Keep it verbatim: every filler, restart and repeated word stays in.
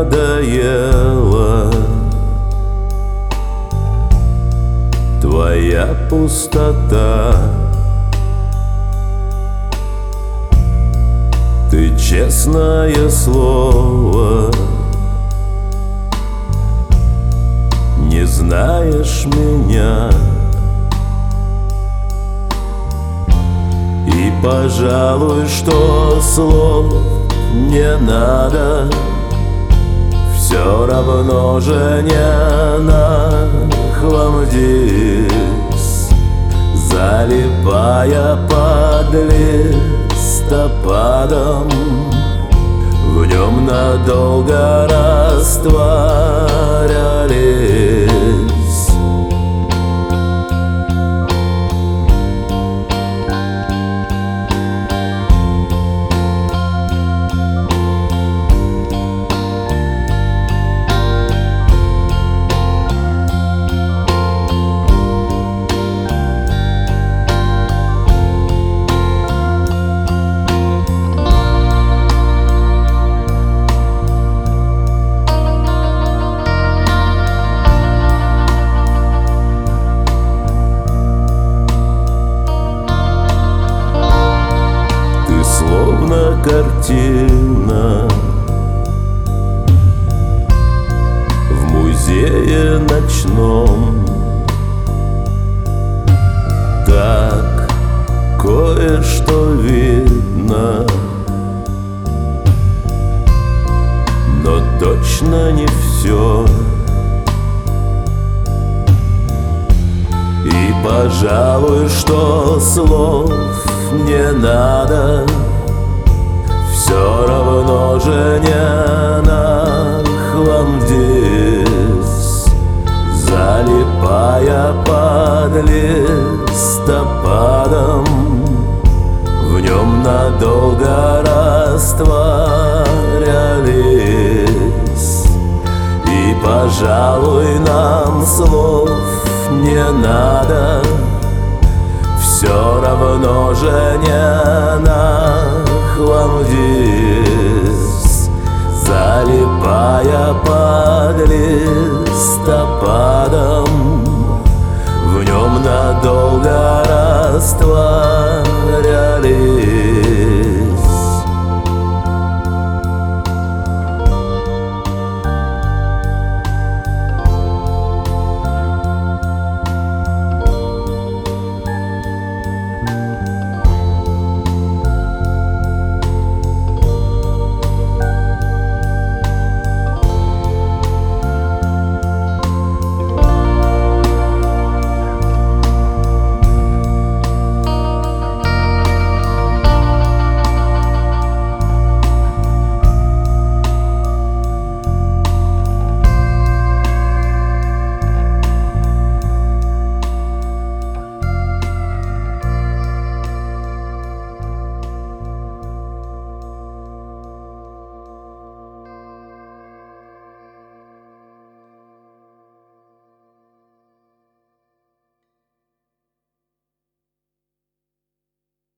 надоела твоя пустота. Ты, честное слово, не знаешь меня. И, пожалуй, что слов не надо, все равно же не нахлам здесь, залипая под листопадом, в нем надолго растворялись. Словно картина в музее ночном, так кое-что видно, но точно не все. И, пожалуй, что слов не надо, все равно же не нахлам здесь, залипая под листопадом, в нем надолго растворялись. И, пожалуй, нам слов не надо, все равно же не нахлам здесь, залипая под листопадом, в нем надолго растворялись.